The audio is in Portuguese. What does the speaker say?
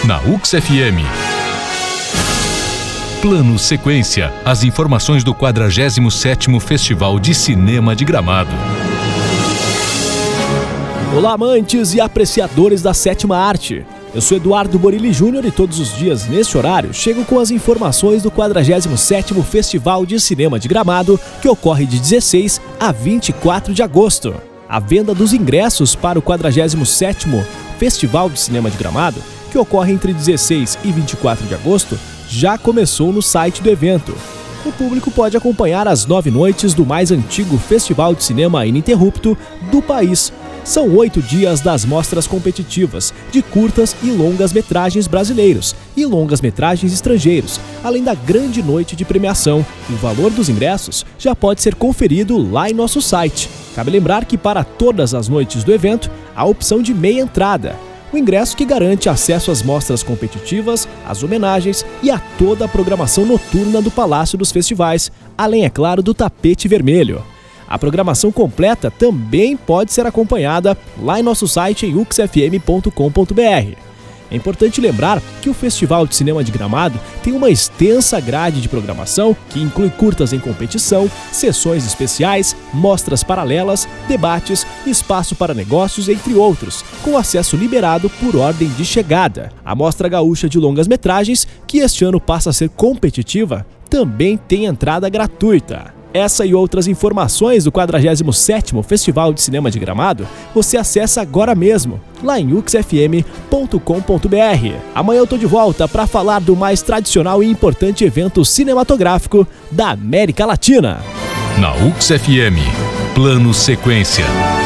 na UX FM. Plano Sequência, as informações do 47º Festival de Cinema de Gramado. Olá, amantes e apreciadores da sétima arte. Eu sou Eduardo Borilli Júnior e todos os dias, neste horário, chego com as informações do 47º Festival de Cinema de Gramado, que ocorre de 16 a 24 de agosto. A venda dos ingressos para o 47º Festival de Cinema de Gramado, que ocorre entre 16 e 24 de agosto, já começou no site do evento. O público pode acompanhar as 9 noites do mais antigo festival de cinema ininterrupto do país. São 8 dias das mostras competitivas de curtas e longas metragens brasileiros e longas metragens estrangeiros, além da grande noite de premiação. O valor dos ingressos já pode ser conferido lá em nosso site. Cabe lembrar que para todas as noites do evento, há a opção de meia entrada. O ingresso que garante acesso às mostras competitivas, às homenagens e a toda a programação noturna do Palácio dos Festivais, além, é claro, do tapete vermelho. A programação completa também pode ser acompanhada lá em nosso site em uxfm.com.br. É importante lembrar que o Festival de Cinema de Gramado tem uma extensa grade de programação que inclui curtas em competição, sessões especiais, mostras paralelas, debates, espaço para negócios, entre outros, com acesso liberado por ordem de chegada. A Mostra Gaúcha de Longas Metragens, que este ano passa a ser competitiva, também tem entrada gratuita. Essa e outras informações do 47º Festival de Cinema de Gramado você acessa agora mesmo, lá em uxfm.com.br. Amanhã eu tô de volta para falar do mais tradicional e importante evento cinematográfico da América Latina. Na UX FM, Plano Sequência.